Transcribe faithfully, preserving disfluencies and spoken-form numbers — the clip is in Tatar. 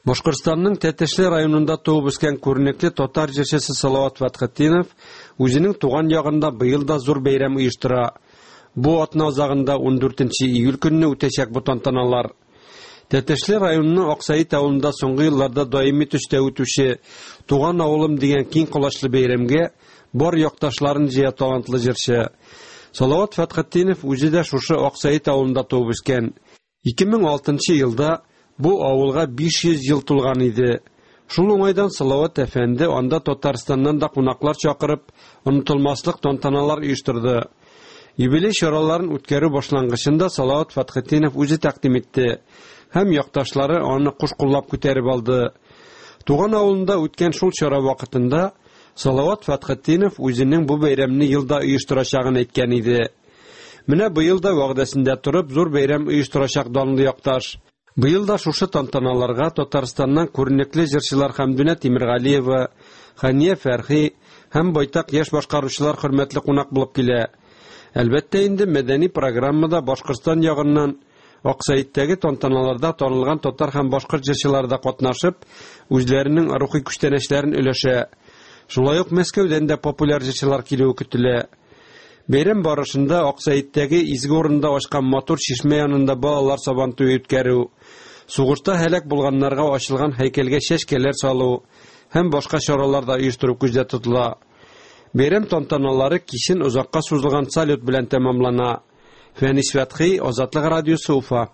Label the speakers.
Speaker 1: Башкортстанның Тәтешле районында туып үскән күренекле татар җырчысы Салават Фәтхетдинов үзенең туган ягында быел да зур бәйрәм оештыра. Бу атна азагында ундүртенче июль көнне үтәчәк бу тантаналар. Тәтешле районының Аксаит авылында соңгы елларда даими төстә үтүче Туган авылым дигән киң колачлы бәйрәмгә бар якташларын җыя талантлы җырчы. Салават Фәтхетдинов үзе дә шушы Аксаит авылында туып үскән. ике мең алтынчы елда бу авылга биш йөз ел тулган иде. Шул уңайдан Салават әфәнде анда Татарстаннан да кунаклар чакырып, онытылмаслык тантаналар оештырды. Юбилей чараларын үткәрү башлангычында Салават Фәтхетдинов үзе тәкъдим итте һәм якташлары аны куш-куллап күтәреп алды. Туган авылында үткән шул чара вакытында Салават Фәтхетдинов үзенең бу бәйрәмне елда оештырачагын әйткән иде. Менә быел да вәгъдәсендә турып зур бәйрәм оештырачак данлы якташ. Быел да шушы тантаналарга Татарстаннан күренекле җырчылар Хәмдүнә Тимергалиева, Хания Фәрхи һәм байтак яшь башкаручылар хөрмәтле кунак булып килә. Әлбәттә инде мәдәни программада Башкортстан ягыннан Аксаиттәге тантаналарда танылган татар һәм башкорт җырчылары да катнашып, үзләренең рухи күчтәнәчләрен өләшә. Шулай ук Мәскәүдән дә популяр җырчылар килүе көтелә. Бәйрәм барышында Аксаиттәге изге урында ачкан матур чишмә янында балалар сабантуе үткәрү, сугышта һәлак булганнарга ачылган һәйкәлгә чәчкәләр салу һәм башка чаралар да оештыру күздә тотыла. Бәйрәм тантаналары кичен озакка сузылган салют белән тәмамлана. Фәнис Фәтхи, Азатлык радиосы, Уфа.